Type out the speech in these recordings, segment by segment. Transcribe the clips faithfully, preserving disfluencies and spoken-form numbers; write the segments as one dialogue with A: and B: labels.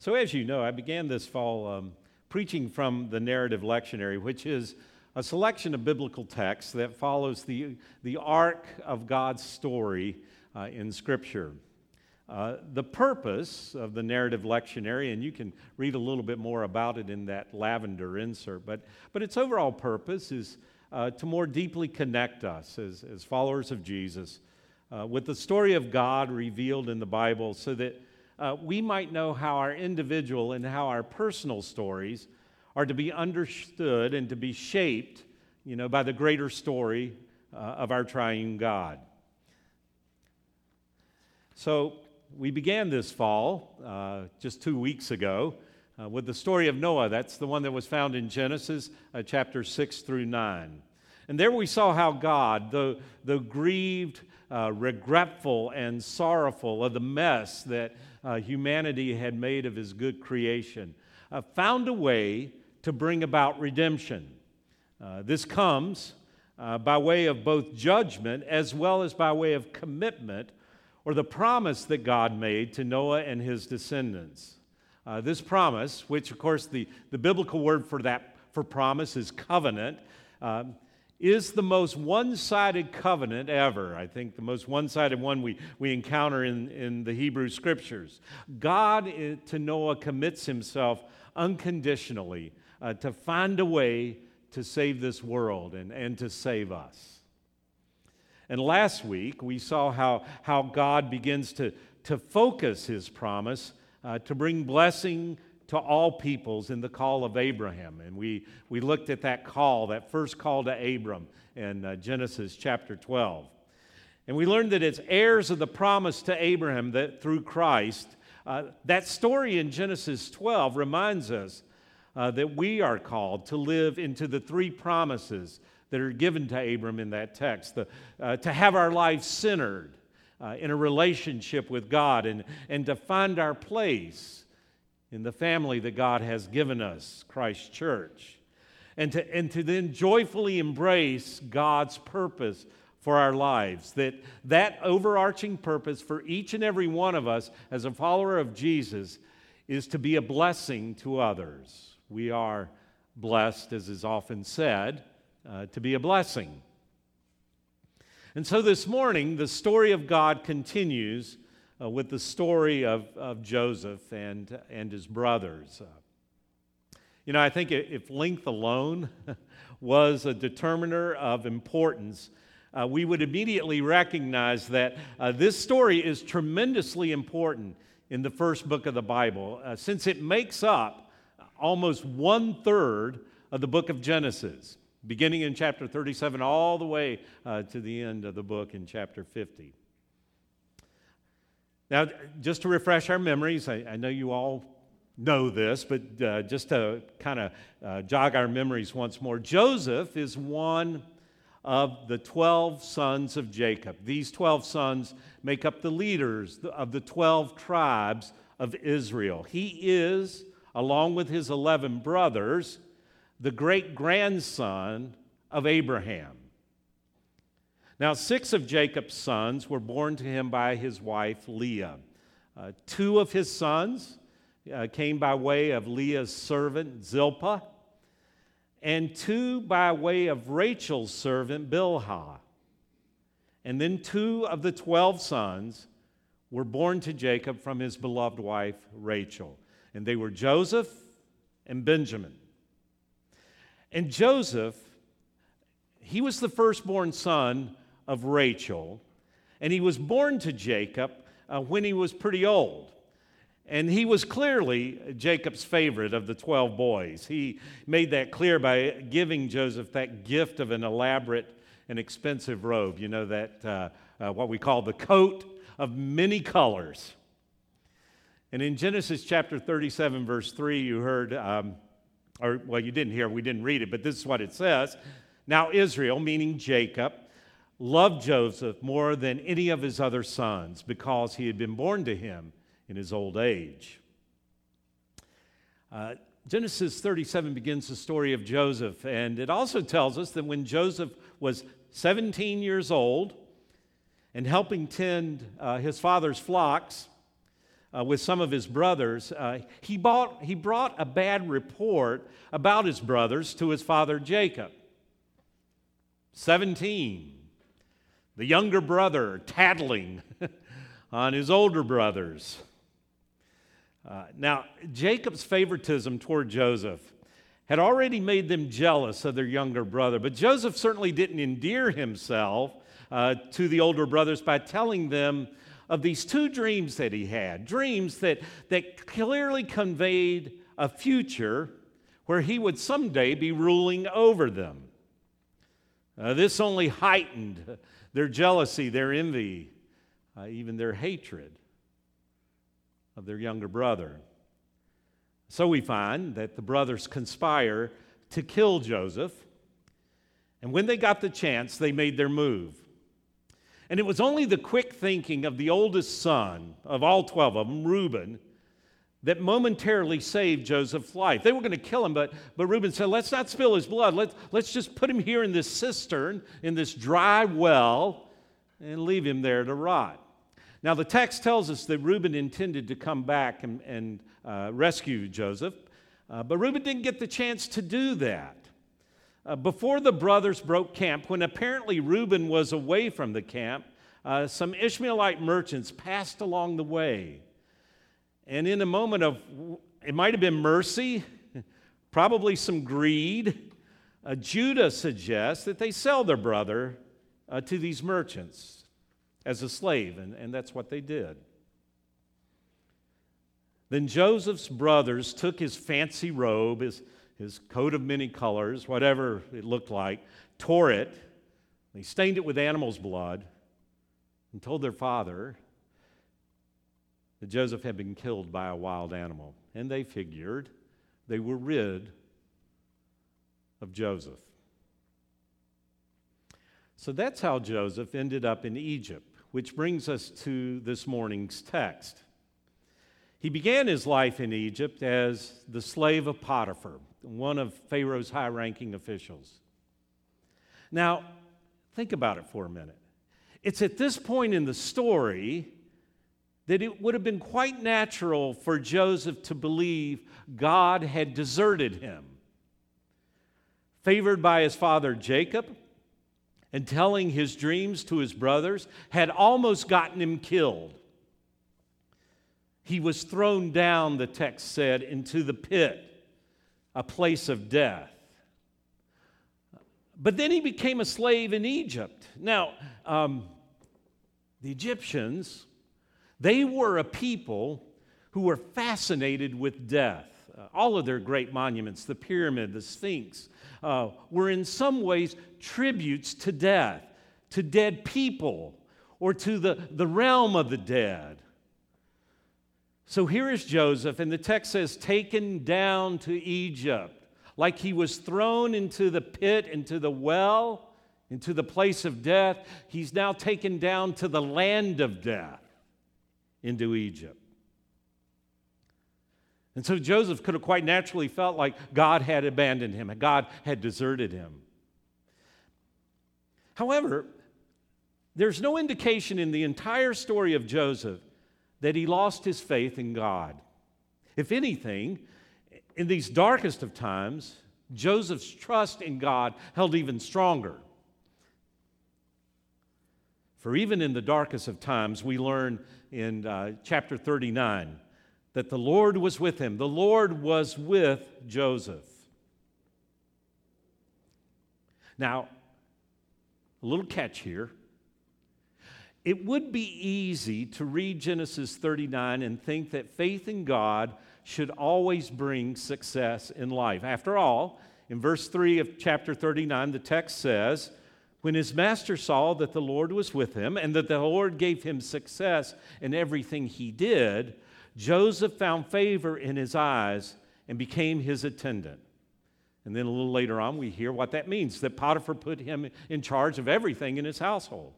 A: So as you know, I began this fall um, preaching from the narrative lectionary, which is a selection of biblical texts that follows the, the arc of God's story uh, in Scripture. Uh, the purpose of the narrative lectionary, and you can read a little bit more about it in that lavender insert, but, but its overall purpose is uh, to more deeply connect us as, as followers of Jesus uh, with the story of God revealed in the Bible so that uh, we might know how our individual and how our personal stories are to be understood and to be shaped, you know, by the greater story uh, of our triune God. So we began this fall, uh, just two weeks ago, uh, with the story of Noah. That's the one that was found in Genesis uh, chapter six through nine. And there we saw how God, though, though grieved, uh, regretful, and sorrowful of the mess that uh, humanity had made of his good creation, uh, found a way to bring about redemption. Uh, this comes uh, by way of both judgment as well as by way of commitment, or the promise that God made to Noah and his descendants. Uh, this promise, which of course the, the biblical word for that for promise is covenant, uh, is the most one-sided covenant ever. I think the most one-sided one we, we encounter in, in the Hebrew Scriptures. God to Noah commits himself unconditionally uh, to find a way to save this world and, and to save us. And last week, we saw how, how God begins to, to focus his promise uh, to bring blessing to all peoples in the call of Abraham. And we, we looked at that call, that first call to Abram in uh, Genesis chapter twelve. And we learned that it's heirs of the promise to Abraham that through Christ, uh, that story in Genesis twelve reminds us uh, that we are called to live into the three promises that are given to Abram in that text, the, uh, to have our lives centered uh, in a relationship with God and, and to find our place in the family that God has given us, Christ Church, and to, and to then joyfully embrace God's purpose for our lives, that that overarching purpose for each and every one of us as a follower of Jesus is to be a blessing to others. We are blessed, as is often said, Uh, to be a blessing. And so this morning, the story of God continues uh, with the story of, of Joseph and, and his brothers. Uh, you know, I think if length alone was a determiner of importance, uh, we would immediately recognize that uh, this story is tremendously important in the first book of the Bible, uh, since it makes up almost one-third of the book of Genesis, beginning in chapter thirty-seven all the way uh, to the end of the book in chapter fifty. Now, just to refresh our memories, I, I know you all know this, but uh, just to kind of uh, jog our memories once more, Joseph is one of the twelve sons of Jacob. These twelve sons make up the leaders of the twelve tribes of Israel. He is, along with his eleven brothers, the great-grandson of Abraham. Now, six of Jacob's sons were born to him by his wife, Leah. Uh, two of his sons uh, came by way of Leah's servant, Zilpah, and two by way of Rachel's servant, Bilhah. And then two of the twelve sons were born to Jacob from his beloved wife, Rachel. And they were Joseph and Benjamin. And Joseph, he was the firstborn son of Rachel, and he was born to Jacob uh, when he was pretty old. And he was clearly Jacob's favorite of the twelve boys. He made that clear by giving Joseph that gift of an elaborate and expensive robe, you know, that uh, uh, what we call the coat of many colors. And in Genesis chapter thirty-seven, verse three, you heard... Um, Or, well, you didn't hear, we didn't read it, but this is what it says. Now Israel, meaning Jacob, loved Joseph more than any of his other sons because he had been born to him in his old age. Uh, Genesis thirty-seven begins the story of Joseph, and it also tells us that when Joseph was seventeen years old and helping tend uh, his father's flocks, uh, with some of his brothers, uh, he, bought, he brought a bad report about his brothers to his father Jacob. seventeen, the younger brother tattling on his older brothers. Uh, now, Jacob's favoritism toward Joseph had already made them jealous of their younger brother, but Joseph certainly didn't endear himself uh, to the older brothers by telling them of these two dreams that he had, dreams that, that clearly conveyed a future where he would someday be ruling over them. Uh, this only heightened their jealousy, their envy, uh, even their hatred of their younger brother. So we find that the brothers conspire to kill Joseph, and when they got the chance, they made their move. And it was only the quick thinking of the oldest son of all twelve of them, Reuben, that momentarily saved Joseph's life. They were going to kill him, but, but Reuben said, let's not spill his blood. Let's, let's just put him here in this cistern, in this dry well, and leave him there to rot. Now, the text tells us that Reuben intended to come back and, and uh, rescue Joseph, uh, but Reuben didn't get the chance to do that. Uh, before the brothers broke camp, when apparently Reuben was away from the camp, uh, some Ishmaelite merchants passed along the way. And in a moment of, it might have been mercy, probably some greed, uh, Judah suggests that they sell their brother uh, to these merchants as a slave, and, and that's what they did. Then Joseph's brothers took his fancy robe, his, his coat of many colors, whatever it looked like, tore it, they stained it with animal's blood, and told their father that Joseph had been killed by a wild animal. And they figured they were rid of Joseph. So that's how Joseph ended up in Egypt, which brings us to this morning's text. He began his life in Egypt as the slave of Potiphar, one of Pharaoh's high-ranking officials. Now, think about it for a minute. It's at this point in the story that it would have been quite natural for Joseph to believe God had deserted him. Favored by his father Jacob, and telling his dreams to his brothers, had almost gotten him killed. He was thrown down, the text said, into the pit, a place of death. But then he became a slave in Egypt. Now, um, the Egyptians, they were a people who were fascinated with death. Uh, all of their great monuments, the pyramid, the Sphinx, uh, were in some ways tributes to death, to dead people, or to the, the realm of the dead. So here is Joseph, and the text says, taken down to Egypt, like he was thrown into the pit, into the well, into the place of death. He's now taken down to the land of death, into Egypt. And so Joseph could have quite naturally felt like God had abandoned him, and God had deserted him. However, there's no indication in the entire story of Joseph that he lost his faith in God. If anything, in these darkest of times, Joseph's trust in God held even stronger. For even in the darkest of times, we learn in uh, chapter thirty-nine that the Lord was with him. The Lord was with Joseph. Now, a little catch here. It would be easy to read Genesis thirty-nine and think that faith in God should always bring success in life. After all, in verse three of chapter thirty-nine, the text says, when his master saw that the Lord was with him and that the Lord gave him success in everything he did, Joseph found favor in his eyes and became his attendant. And then a little later on, we hear what that means, that Potiphar put him in charge of everything in his household.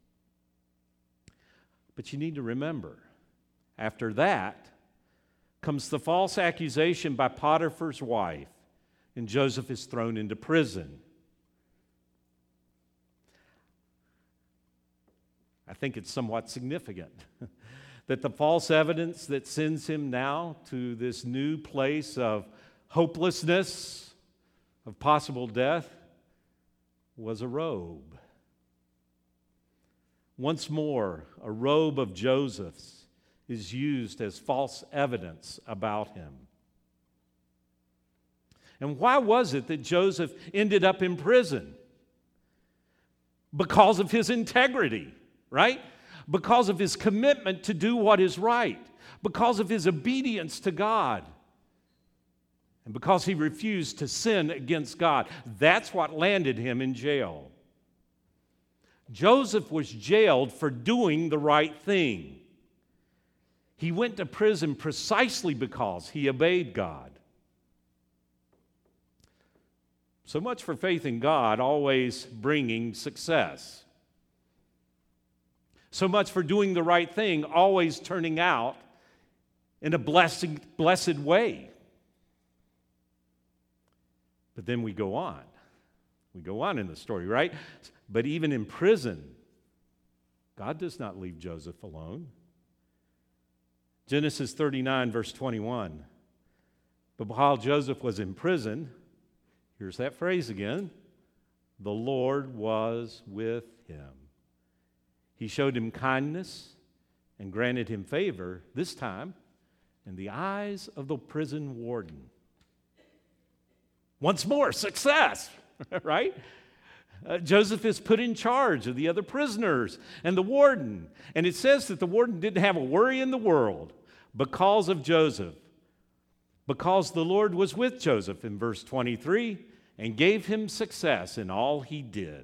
A: But you need to remember, after that comes the false accusation by Potiphar's wife, and Joseph is thrown into prison. I think it's somewhat significant that the false evidence that sends him now to this new place of hopelessness, of possible death, was a robe. Once more, a robe of Joseph's is used as false evidence about him. And why was it that Joseph ended up in prison? Because of his integrity, right? Because of his commitment to do what is right, because of his obedience to God, and because he refused to sin against God. That's what landed him in jail. Joseph was jailed for doing the right thing. He went to prison precisely because he obeyed God. So much for faith in God always bringing success. So much for doing the right thing always turning out in a blessed, blessed way. But then we go on. We go on in the story, right? But even in prison, God does not leave Joseph alone. Genesis thirty-nine, verse twenty-one. But while Joseph was in prison, here's that phrase again, the Lord was with him. He showed him kindness and granted him favor, this time in the eyes of the prison warden. Once more, success, right? Uh, Joseph is put in charge of the other prisoners and the warden. And it says that the warden didn't have a worry in the world because of Joseph, because the Lord was with Joseph in verse twenty-three and gave him success in all he did.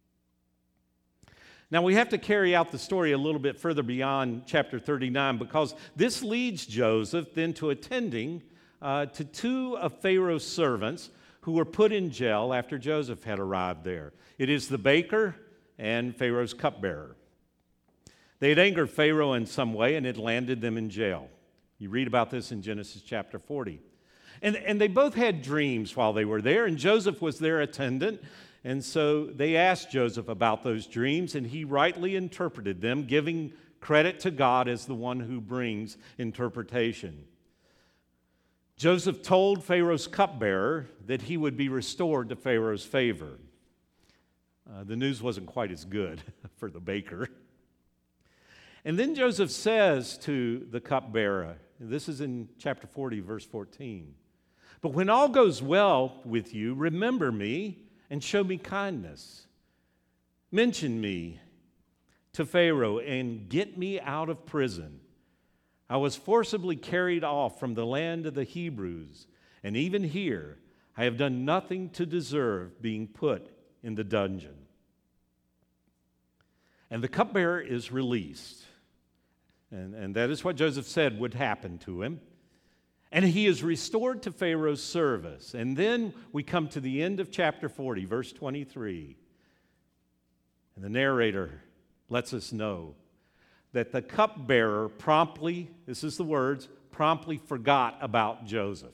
A: Now, we have to carry out the story a little bit further beyond chapter thirty-nine, because this leads Joseph then to attending uh, to two of Pharaoh's servants who were put in jail after Joseph had arrived there. It is the baker and Pharaoh's cupbearer. They had angered Pharaoh in some way, and it landed them in jail. You read about this in Genesis chapter forty. And, and they both had dreams while they were there, and Joseph was their attendant. And so they asked Joseph about those dreams, and he rightly interpreted them, giving credit to God as the one who brings interpretation. Joseph told Pharaoh's cupbearer that he would be restored to Pharaoh's favor. Uh, the news wasn't quite as good for the baker. And then Joseph says to the cupbearer, this is in chapter forty, verse fourteen, "But when all goes well with you, remember me and show me kindness. Mention me to Pharaoh and get me out of prison. I was forcibly carried off from the land of the Hebrews, and even here I have done nothing to deserve being put in the dungeon." And the cupbearer is released. And, and that is what Joseph said would happen to him. And he is restored to Pharaoh's service. And then we come to the end of chapter forty, verse twenty-three. And the narrator lets us know that the cupbearer promptly, this is the words, promptly forgot about Joseph.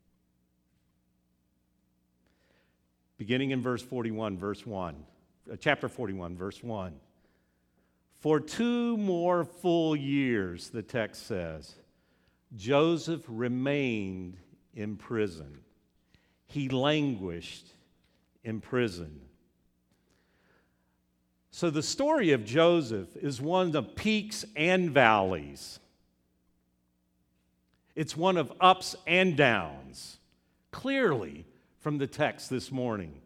A: Beginning in verse forty-one, verse one, uh, chapter forty-one, verse one. For two more full years, the text says, Joseph remained in prison. He languished in prison. So the story of Joseph is one of peaks and valleys. It's one of ups and downs, clearly from the text this morning.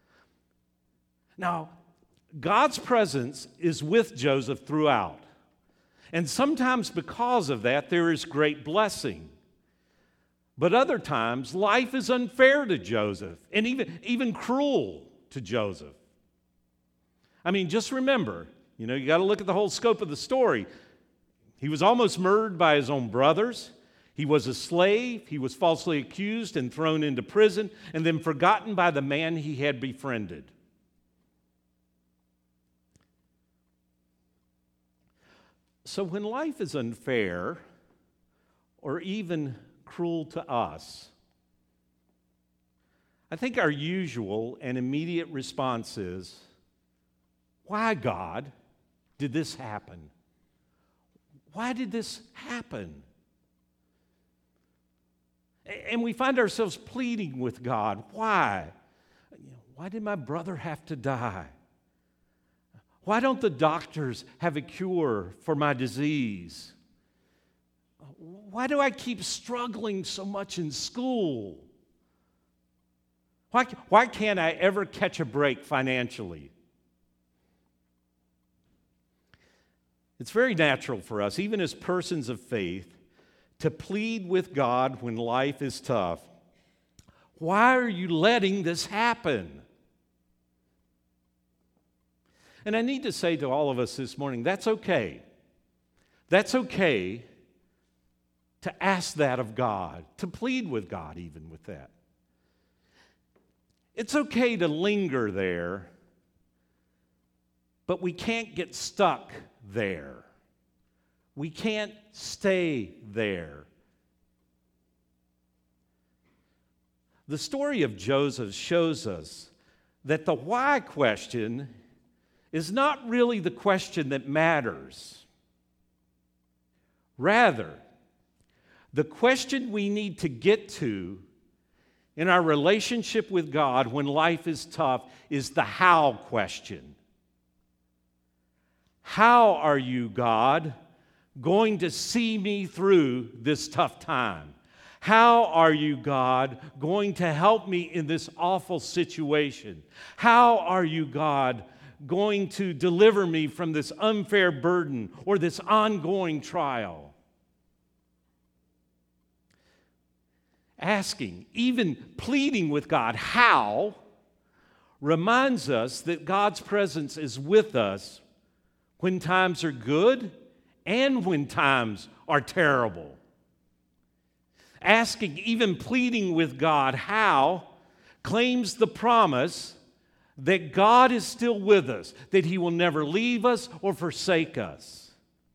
A: Now, God's presence is with Joseph throughout. And sometimes because of that, there is great blessing. But other times, life is unfair to Joseph and even, even cruel to Joseph. I mean, just remember, you know, you got to look at the whole scope of the story. He was almost murdered by his own brothers. He was a slave. He was falsely accused and thrown into prison and then forgotten by the man he had befriended. So when life is unfair or even cruel to us, I think our usual and immediate response is, why, God, did this happen? Why did this happen? And we find ourselves pleading with God. Why? Why did my brother have to die? Why don't the doctors have a cure for my disease? Why do I keep struggling so much in school? Why, why can't I ever catch a break financially? It's very natural for us, even as persons of faith, to plead with God when life is tough. Why are you letting this happen? And I need to say to all of us this morning, that's okay. That's okay to ask that of God, to plead with God even with that. It's okay to linger there, but we can't get stuck there. We can't stay there. The story of Joseph shows us that the why question is not really the question that matters. Rather, the question we need to get to in our relationship with God when life is tough is the how question. How are you, God, going to see me through this tough time? How are you, God, going to help me in this awful situation? How are you, God, going to deliver me from this unfair burden or this ongoing trial? Asking, even pleading with God, how, reminds us that God's presence is with us when times are good and when times are terrible. Asking, even pleading with God, how, claims the promise that God is still with us, that He will never leave us or forsake us.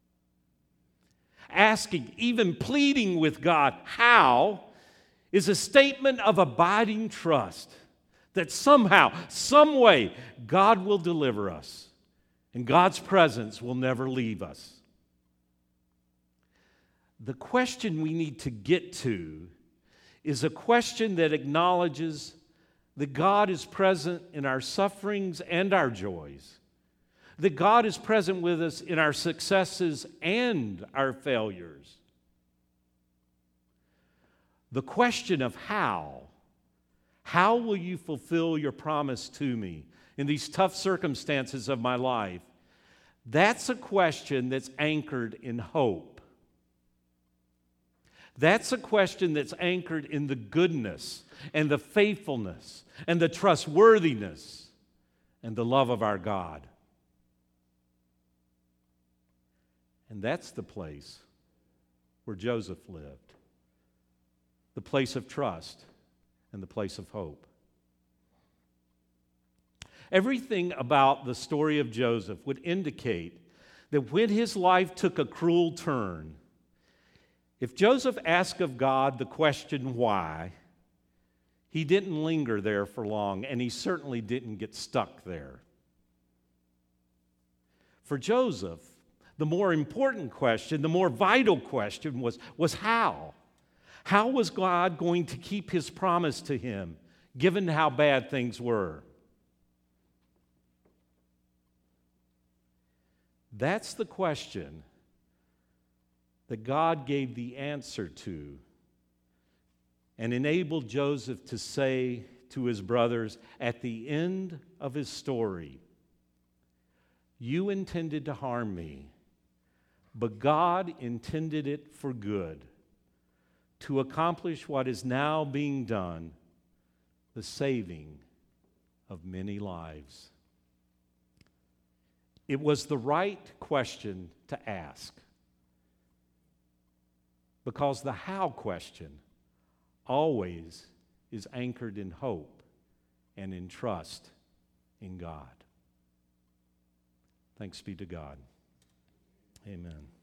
A: Asking, even pleading with God, how, is a statement of abiding trust that somehow, some way, God will deliver us and God's presence will never leave us. The question we need to get to is a question that acknowledges that God is present in our sufferings and our joys, that God is present with us in our successes and our failures. The question of how, how will you fulfill your promise to me in these tough circumstances of my life? That's a question that's anchored in hope. That's a question that's anchored in the goodness and the faithfulness and the trustworthiness and the love of our God. And that's the place where Joseph lived, the place of trust and the place of hope. Everything about the story of Joseph would indicate that when his life took a cruel turn, if Joseph asked of God the question why, he didn't linger there for long, and he certainly didn't get stuck there. For Joseph, the more important question, the more vital question was, was how? How was God going to keep His promise to him, given how bad things were? That's the question that God gave the answer to and enabled Joseph to say to his brothers at the end of his story, "You intended to harm me, but God intended it for good, to accomplish what is now being done, the saving of many lives." It was the right question to ask, because the how question always is anchored in hope and in trust in God. Thanks be to God. Amen.